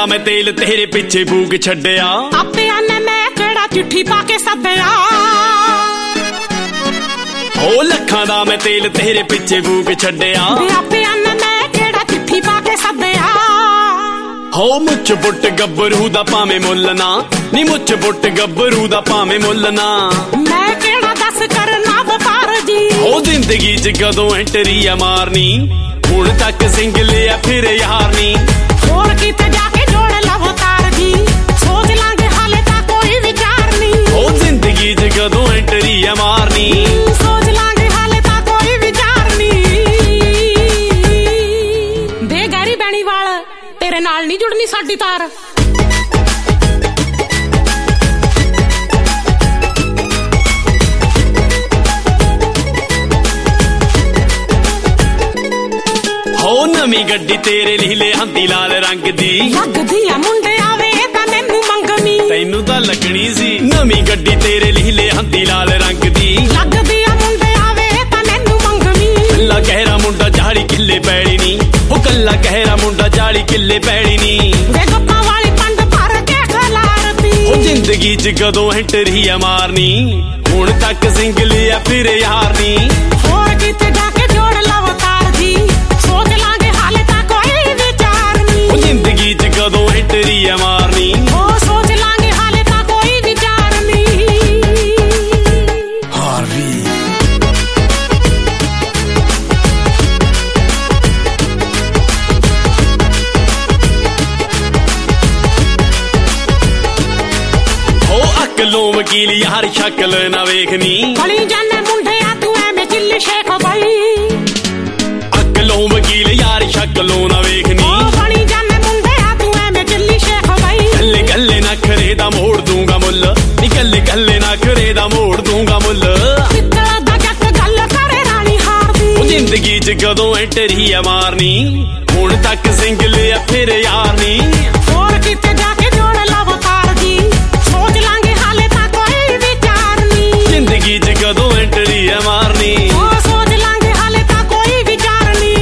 ਦਾ ਮੈਂ ਤੇਲ ਤੇਰੇ ਪਿੱਛੇ ਫੂਕ ਛੱਡਿਆ। ਆਪਿਆਂ ਨੇ ਮੈਂ ਕਿਹੜਾ ਚਿੱਠੀ ਪਾ ਕੇ ਸੱਦਿਆ। ਹੋ ਲੱਖਾਂ ਦਾ ਮੈਂ ਤੇਲ ਤੇਰੇ ਪਿੱਛੇ ਫੂਕ ਛੱਡਿਆ। ਆਪਿਆਂ ਨੇ ਮੈਂ ਕਿਹੜਾ ਚਿੱਠੀ ਪਾ ਕੇ ਸੱਦਿਆ। ਹੋ ਮੁੱਛ ਬੁੱਟ ਗੱਭਰੂ ਦਾ ਭਾਵੇਂ ਮੁੱਲ ਨਾ, ਨੀ ਮੁੱਛ ਬੁੱਟ ਗੱਭਰੂ ਦਾ ਭਾਵੇਂ ਮੁੱਲ ਨਾ। ਮੈਂ ਕਿਹੜਾ ਦੱਸ ਕਰਨਾ ਵਪਾਰ ਜੀ। ਹੋ ਜ਼ਿੰਦਗੀ 'ਚ ਕਦੋਂ ਐਂਟਰੀ ਆ ਮਾਰਨੀ, ਹੁਣ ਤੱਕ ਸਿੰਗਲ ਆ ਫਿਰ ਯਾਰ ਨੀ। ਹੋਰ ਕਿਤੇ ਜਾ ਕੇ ਜੋੜ ਲਵੋ ਤਾਰ ਜੀ, ਸੋਚ ਲਾਂਗੇ ਹਾਲੇ ਤਾਂ ਕੋਈ ਵਿਚਾਰ ਨੀ। ਹੋ ਜ਼ਿੰਦਗੀ 'ਚ ਕਦੋਂ ਐਂਟਰੀ ਆ ਮਾਰਨੀ, ਸੋਚ ਲਾਂਗੇ ਹਾਲੇ ਤਾਂ ਕੋਈ ਵਿਚਾਰ ਨੀ। ਦੇ ਗੈਰੀ ਬੈਣੀ ਵਾਲ ਤੇਰੇ ਨਾਲ ਨਹੀਂ ਜੁੜਨੀ ਸਾਡੀ ਤਾਰ। ਹੋ ਨਵੀਂ ਗੱਡੀ ਤੇਰੇ ਲਈ ਲਿਆਂਦੀ ਲਾਲ ਰੰਗ ਦੀ। ਲੱਗਦੀ ਆ ਮੁੰਡੇ ਆਵੇ ਤਾਂ ਮੈਨੂੰ ਮੰਗਣੀ, ਤੈਨੂੰ ਤਾਂ ਲੱਗਣੀ ਸੀ। ਨਵੀਂ ਗੱਡੀ ਤੇਰੇ ਲਈ ਲਿਆਂਦੀ ਲਾਲ ਰੰਗ ਦੀ। ਲੱਗਦੀ ਆ ਮੁੰਡੇ ਆਵੇ ਤਾਂ ਮੈਨੂੰ ਮੰਗਣੀ। ਕੱਲਾ ਕਹਿਰਾ ਮੁੰਡਾ 40 ਕਿੱਲੇ ਪੈਲੀ ਨੀ, ਉਹ ਕੱਲਾ ਕਹਿਰਾ ਮੁੰਡਾ 40 ਕਿੱਲੇ ਪੈਲੀ ਨੀ। ਵੇ ਗੱਪਾਂ ਵਾਲੀ ਪੰਡ ਭਰ ਕੇ ਖਲਾਰਤੀ। ਉਹ ਜ਼ਿੰਦਗੀ 'ਚ ਕਦੋਂ ਐਂਟਰੀ ਆ ਮਾਰਨੀ, ਹੁਣ ਤੱਕ ਸਿੰਗਲ ਆ ਫਿਰ ਯਾਰ ਨੀ। ਹੋਰ ਕਿਤੇ ਜਾ ਕੇ ਜੋੜ ਲਵੋ ਤਾਰ ਜੀ, ਸੋਚ ਲਾਂਗੇ ਹਾਲੇ ਤਾਂ ਕੋਈ ਵਿਚਾਰ ਨੀ। ਉਹ ਜ਼ਿੰਦਗੀ 'ਚ ਕਦੋਂ ਐਂਟਰੀ ਆ ਮਾਰਨੀ, ਉਹ ਸੋਚ ਲਾਂਗੇ ਹਾਲੇ ਤਾਂ ਕੋਈ ਵਿਚਾਰ ਨੀ। ਹਾਰਵੀ ਅਕਲੋਂ ਵਕੀਲ ਯਾਰ ਸ਼ਕਲ ਨਾ ਵੇਖਨੀ। ਬਣੀ ਜਾਨੇ ਮੁੰਡਿਆ ਤੂੰ ਐਵੇਂ ਚਿੱਲੀ ਸ਼ੇਖ ਬਾਈ। ਅਕਲੋਂ ਵਕੀਲ ਯਾਰ ਸ਼ਕਲੋਂ ਨਾ ਵੇਖਨੀ। ਬਣੀ ਜਾਨੇ ਮੁੰਡਿਆ ਤੂੰ ਐਵੇਂ ਚਿੱਲੀ ਸ਼ੇਖ ਬਾਈ। ਗੱਲੇ ਗੱਲੇ ਨਖਰੇ ਦਾ ਮੋੜ ਦੂੰਗਾ ਮੁੱਲ, ਨੀ ਗੱਲੇ ਗੱਲੇ ਨਖਰੇ ਦਾ ਮੋੜ ਦੂੰਗਾ ਮੁੱਲ। ਪਿੱਤਲ ਦਾ ਜੱਟ ਗੱਲ ਕਰੇ ਰਾਣੀ ਹਾਰਦੀ। ਉਹ ਜ਼ਿੰਦਗੀ 'ਚ ਕਦੋਂ ਐਂਟਰੀ ਆ ਮਾਰਨੀ, ਹੁਣ ਤੱਕ ਸਿੰਗਲ ਆ ਫਿਰ ਯਾਰ ਨੀ। ਹੋਰ ਕਿਤੇ ਜਾ ਕੇ ਜੋੜ ਲਵੋ ਤਾਰ ਜੀ, ਸੋਚ ਲਾਂਗੇ ਹਾਲੇ ਤਾਂ ਕੋਈ ਵਿਚਾਰ ਨੀ। ਜ਼ਿੰਦਗੀ 'ਚ ਕਦੋਂ ਐਂਟਰੀ ਆ ਮਾਰਨੀ, ਉਹ ਸੋਚ ਲਾਂਗੇ ਹਾਲੇ ਤਾਂ ਕੋਈ ਵਿਚਾਰ ਨੀ।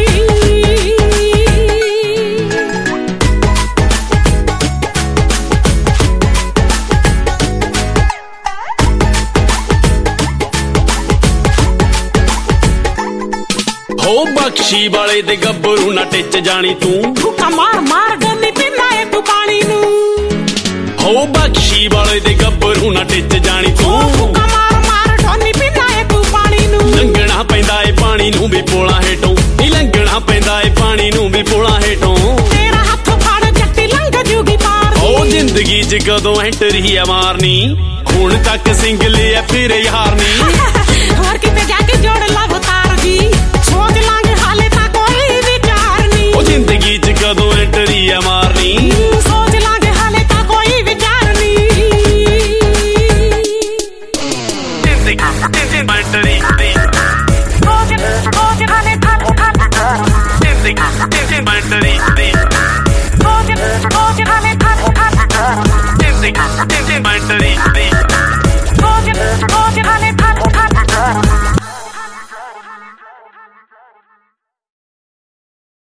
ਹੋ ਬਖਸ਼ੀ ਵਾਲੇ ਦੇ ਗੱਭਰੂ ਨਾ ਟਿੱਚ ਜਾਣੀ ਤੂੰ। ਭੁੱਖਾ ਮਾਰ ਮਾਰ ਗੰਨੀ ਪੀਂਦਾ ਏ ਤੂੰ ਪਾਣੀ ਨੂੰ। ਹੋ ਬਖਸ਼ੀ ਵਾਲੇ ਦੇ ਗੱਭਰੂ ਨਾ ਟਿੱਚ ਜਾਣੀ ਤੂੰ। ਭੁੱਖਾ ਮਾਰ ਮਾਰ ਗੰਨੀ ਪੀਂਦਾ ਏ ਤੂੰ ਪਾਣੀ ਨੂੰ। ਲੰਘਣਾ ਪੈਂਦਾ ਏ ਪਾਣੀ ਨੂੰ ਵੀ ਪੋਲਾਂ ਹੇਠੋਂ, ਨੀ ਲੰਘਣਾ ਪੈਂਦਾ ਏ ਪਾਣੀ ਨੂੰ ਵੀ ਪੋਲਾਂ ਹੇਠੋਂ। ਤੇਰਾ ਹੱਥ ਫੜ ਜੱਟੀ ਲੰਘ ਜੂਗੀ ਪਾਰ। ਹੋ ਜ਼ਿੰਦਗੀ 'ਚ ਕਦੋਂ ਐਂਟਰੀ ਆ ਮਾਰਨੀ, ਹੁਣ ਤੱਕ ਸਿੰਗਲ ਆ ਫਿਰ ਯਾਰ ਨੀ। ਹੋਰ ਕਿਤੇ ਜਾ ਕੇ ਜੋੜ ਲਵੋ ਤਾਰ ਜੀ, ਸੋਚ ਲਾਂਗੇ